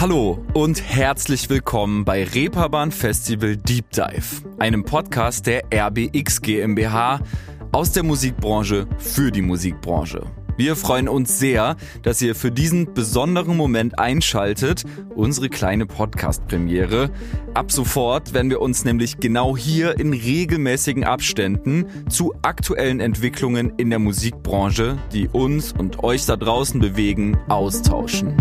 Hallo und herzlich willkommen bei Reeperbahn Festival Deep Dive, einem Podcast der RBX GmbH aus der Musikbranche für die Musikbranche. Wir freuen uns sehr, dass ihr für diesen besonderen Moment einschaltet, unsere kleine Podcast-Premiere. Ab sofort werden wir uns nämlich genau hier in regelmäßigen Abständen zu aktuellen Entwicklungen in der Musikbranche, die uns und euch da draußen bewegen, austauschen.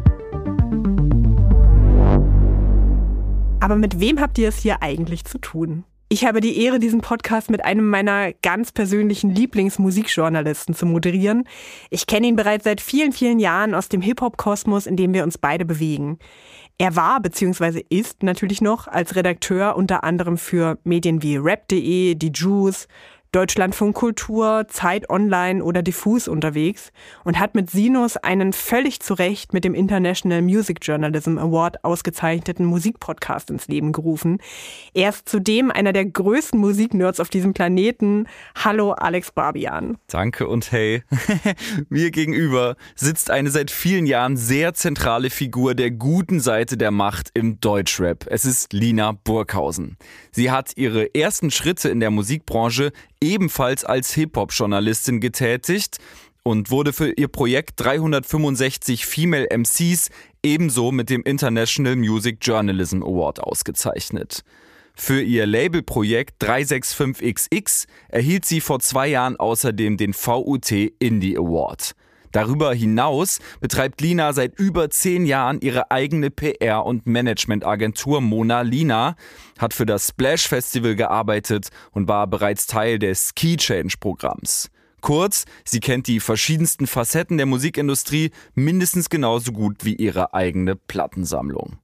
Aber mit wem habt ihr es hier eigentlich zu tun? Ich habe die Ehre, diesen Podcast mit einem meiner ganz persönlichen Lieblingsmusikjournalisten zu moderieren. Ich kenne ihn bereits seit vielen, vielen Jahren aus dem Hip-Hop-Kosmos, in dem wir uns beide bewegen. Er war bzw. ist natürlich noch als Redakteur unter anderem für Medien wie Rap.de, Die Juice, Deutschlandfunk Kultur, Zeit Online oder Diffus unterwegs und hat mit Sinus einen völlig zu Recht mit dem International Music Journalism Award ausgezeichneten Musikpodcast ins Leben gerufen. Er ist zudem einer der größten Musiknerds auf diesem Planeten. Hallo Alex Barbian. Danke und hey. Mir gegenüber sitzt eine seit vielen Jahren sehr zentrale Figur der guten Seite der Macht im Deutschrap. Es ist Lina Burghausen. Sie hat ihre ersten Schritte in der Musikbranche ebenfalls als Hip-Hop-Journalistin getätigt und wurde für ihr Projekt 365 Female MCs ebenso mit dem International Music Journalism Award ausgezeichnet. Für ihr Labelprojekt 365XX erhielt sie vor 2 Jahren außerdem den VUT Indie Award. Darüber hinaus betreibt Lina seit über 10 Jahren ihre eigene PR- und Managementagentur Mona Lina, hat für das Splash Festival gearbeitet und war bereits Teil des Key Change Programms. Kurz, sie kennt die verschiedensten Facetten der Musikindustrie mindestens genauso gut wie ihre eigene Plattensammlung.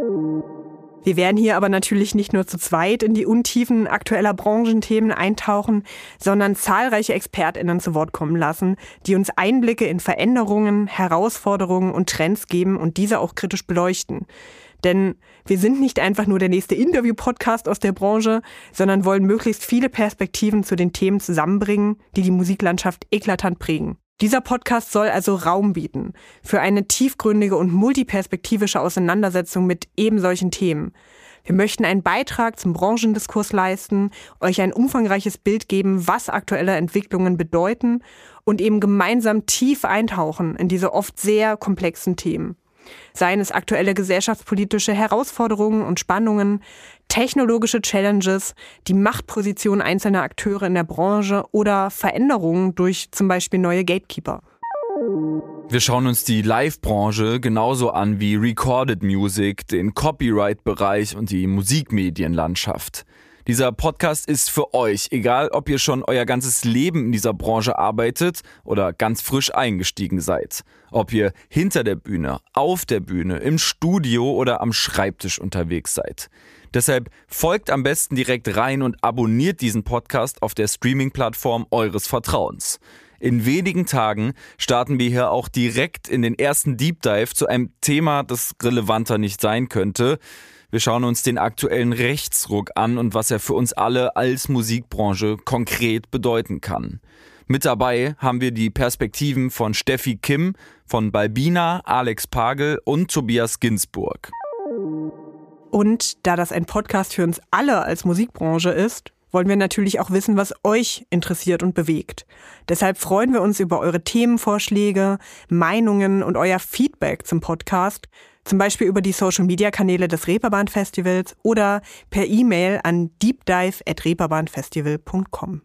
Wir werden hier aber natürlich nicht nur zu zweit in die Untiefen aktueller Branchenthemen eintauchen, sondern zahlreiche ExpertInnen zu Wort kommen lassen, die uns Einblicke in Veränderungen, Herausforderungen und Trends geben und diese auch kritisch beleuchten. Denn wir sind nicht einfach nur der nächste Interview-Podcast aus der Branche, sondern wollen möglichst viele Perspektiven zu den Themen zusammenbringen, die die Musiklandschaft eklatant prägen. Dieser Podcast soll also Raum bieten für eine tiefgründige und multiperspektivische Auseinandersetzung mit eben solchen Themen. Wir möchten einen Beitrag zum Branchendiskurs leisten, euch ein umfangreiches Bild geben, was aktuelle Entwicklungen bedeuten und eben gemeinsam tief eintauchen in diese oft sehr komplexen Themen. Seien es aktuelle gesellschaftspolitische Herausforderungen und Spannungen, technologische Challenges, die Machtposition einzelner Akteure in der Branche oder Veränderungen durch zum Beispiel neue Gatekeeper. Wir schauen uns die Live-Branche genauso an wie Recorded Music, den Copyright-Bereich und die Musikmedienlandschaft. Dieser Podcast ist für euch, egal ob ihr schon euer ganzes Leben in dieser Branche arbeitet oder ganz frisch eingestiegen seid. Ob ihr hinter der Bühne, auf der Bühne, im Studio oder am Schreibtisch unterwegs seid. Deshalb folgt am besten direkt rein und abonniert diesen Podcast auf der Streaming-Plattform eures Vertrauens. In wenigen Tagen starten wir hier auch direkt in den ersten Deep Dive zu einem Thema, das relevanter nicht sein könnte. Wir schauen uns den aktuellen Rechtsruck an und was er für uns alle als Musikbranche konkret bedeuten kann. Mit dabei haben wir die Perspektiven von Steffi Kim, von Balbina, Alex Pagel und Tobias Ginsburg. Und da das ein Podcast für uns alle als Musikbranche ist, wollen wir natürlich auch wissen, was euch interessiert und bewegt. Deshalb freuen wir uns über eure Themenvorschläge, Meinungen und euer Feedback zum Podcast, zum Beispiel über die Social-Media-Kanäle des Reeperbahn Festivals oder per E-Mail an deepdive@reeperbahnfestival.com.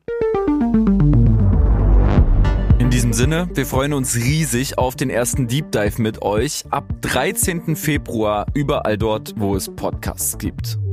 In diesem Sinne, wir freuen uns riesig auf den ersten Deep Dive mit euch ab 13. Februar überall dort, wo es Podcasts gibt.